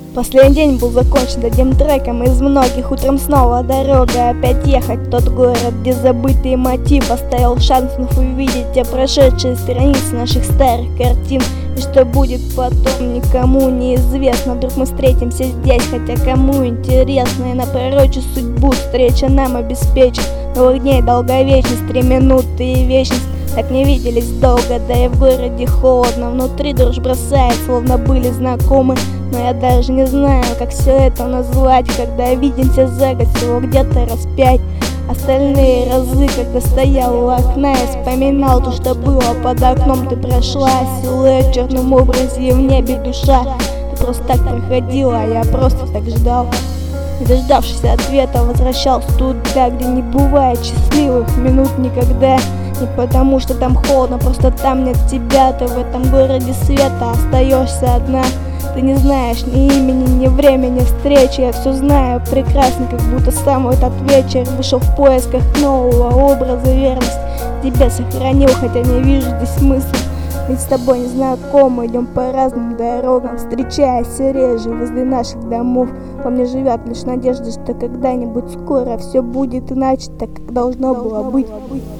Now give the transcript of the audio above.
Последний день был закончен одним треком из многих. Утром снова дорога, опять ехать в тот город, где забытый мотив оставил шанс вновь увидеть те прошедшие страницы наших старых картин. И что будет потом, никому неизвестно. Вдруг мы встретимся здесь, хотя кому интересно. И напрочь судьбу встреча нам обеспечит новых дней долговечность, 3 минуты и вечность. Так не виделись долго, да и в городе холодно. Внутри дрожь бросает, словно были знакомы. Но я даже не знаю, как все это назвать. Когда видимся за год всего где-то раз 5. Остальные разы, когда стоял у окна и вспоминал то, что было под окном. Ты прошла, силуэт в черном образе, и в небе душа. Ты просто так проходила, а я просто так ждал. Не дождавшись ответа, возвращался туда, где не бывает счастливых минут никогда. Не потому, что там холодно, просто там нет тебя. Ты в этом городе света остаешься одна. Ты не знаешь ни имени, ни времени встречи. Я все знаю прекрасно, как будто сам в этот вечер вышел в поисках нового образа верности. Тебя сохранил, хотя не вижу здесь смысла. Ведь с тобой не знакомы, идем по разным дорогам, встречаясь все реже возле наших домов. Во мне живет лишь надежда, что когда-нибудь скоро все будет иначе, так как должно было быть.